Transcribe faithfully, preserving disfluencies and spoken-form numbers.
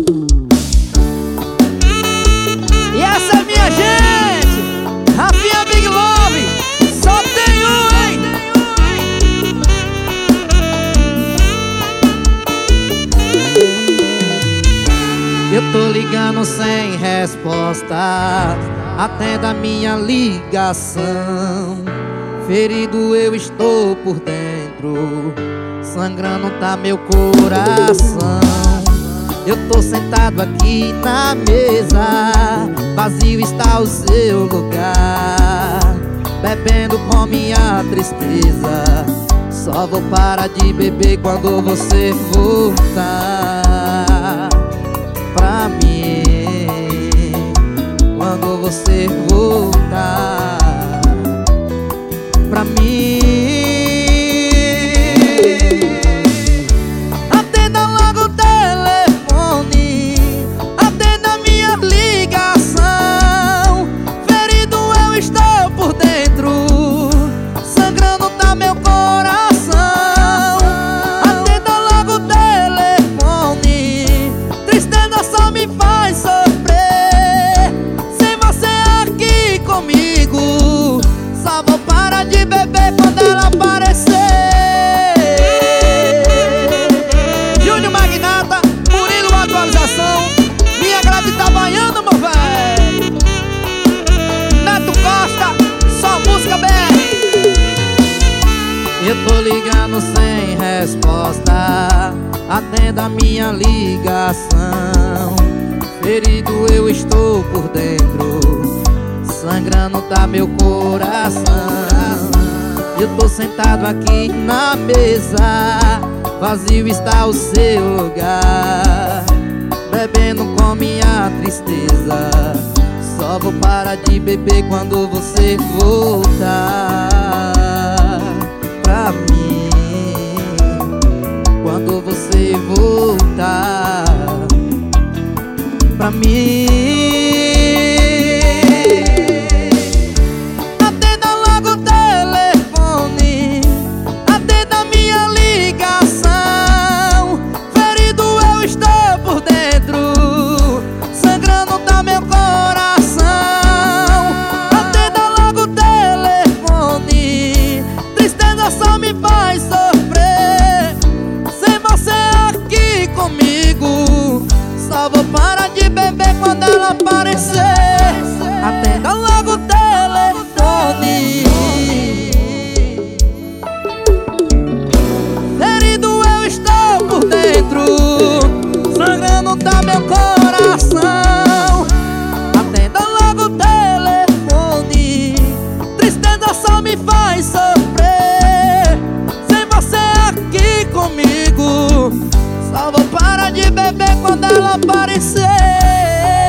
E essa é minha gente, Rafinha Big Love, só tem um, hein? Eu tô ligando sem resposta, atenda a minha ligação. Ferido eu estou por dentro, sangrando tá meu coração. Eu tô sentado aqui na mesa, vazio está o seu lugar, bebendo com minha tristeza. Só vou parar de beber quando você voltar pra mim, quando você voltar pra mim. Atenda logo o telefone, atenda minha ligação. Ferido eu estou por dentro, sangrando tá meu coração. Atenda logo o telefone, tristeza só me faz sofrer. Sem você aqui comigo, só vou parar de beber quando ela aparecer. Júnior Magnata, Murilo Atualização, minha grade tá banhando, meu velho. Neto Costa, só música B R. Eu tô ligando sem resposta, atenda a minha ligação. Ferido eu estou por dentro, sangrando tá meu coração. Eu tô sentado aqui na mesa, vazio está o seu lugar, bebendo com minha tristeza. Só vou parar de beber quando você voltar pra mim, quando você voltar pra mim. Só me faz sofrer. Sem você aqui comigo, só vou parar de beber quando ela aparecer. Atenda logo o telefone. Ferido eu estou por dentro, sangrando tá meu coração. Atenda logo o telefone, tristeza só me faz sofrer. Comigo, só vou parar de beber quando ela aparecer.